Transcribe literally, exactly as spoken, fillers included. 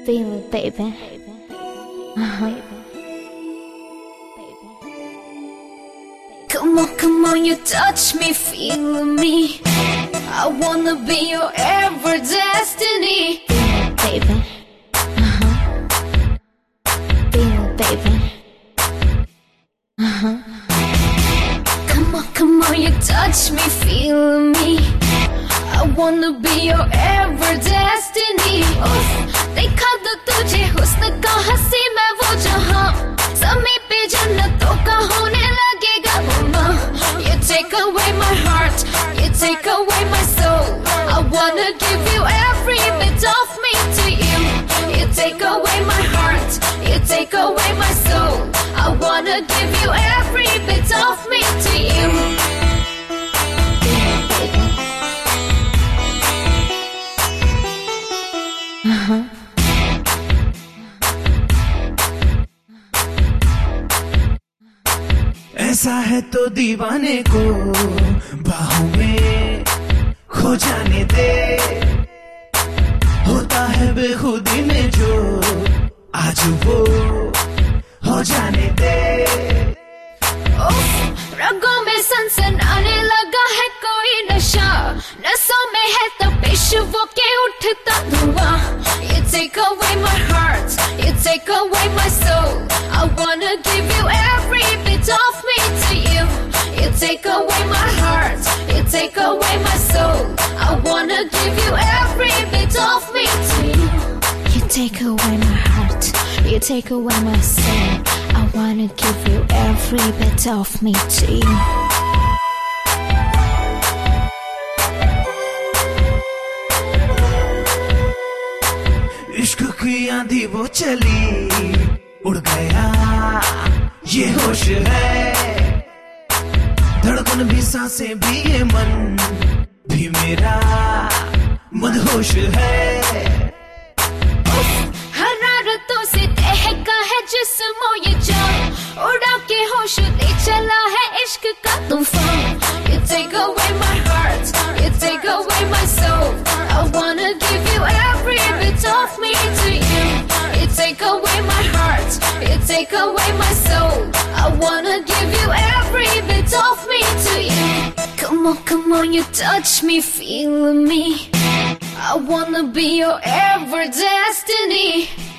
Feel it, baby. Uh-huh. Come on, come on, you touch me, feel me. I wanna be your ever destiny. Feel it, baby. Uh-huh. Feel it, baby. Uh-huh. Come on, come on, you touch me, feel me. I wanna be your ever destiny. Uff, देखा तो तुझे हुस्न का हंसी मैं वो जहां ज़मीं पे जन्नतों का होने लगेगा मम्मा. You take away my heart, you take away my soul. I wanna give you every bit of me to you. You take away my heart, you take away my soul. I wanna give you every bit of me to you. Uh-huh. ऐसा है तो दीवाने को बाहों में खो जाने दे. होता है बेखुदी में जो आज वो हो जाने दे. रगों में सनसनाने लगा है कोई नशा. नसों में है तपिश वो के उठता धुआं. You take away my heart, you take away my soul. I wanna give you every bit of me to you. You take away my heart, you take away my soul. I wanna give you every bit of me to you. You take away my heart, you take away my soul. I wanna give you every bit of me to you. इश्क की आंधी वो चली उड़ गया ये होश है. धड़कन भी सांसें भी ये मन भी मेरा मदहोश है. हरारतों से दहका है जिस्मों ये जान. उड़ा के होश ले चला है इश्क का तूफान. You take away my heart, you take away my soul. I wanna give you every bit of me to you. You take away my heart, you take away my soul. I wanna give you every bit of me to you. Come on, come on, you touch me, feel me. I wanna be your ever destiny.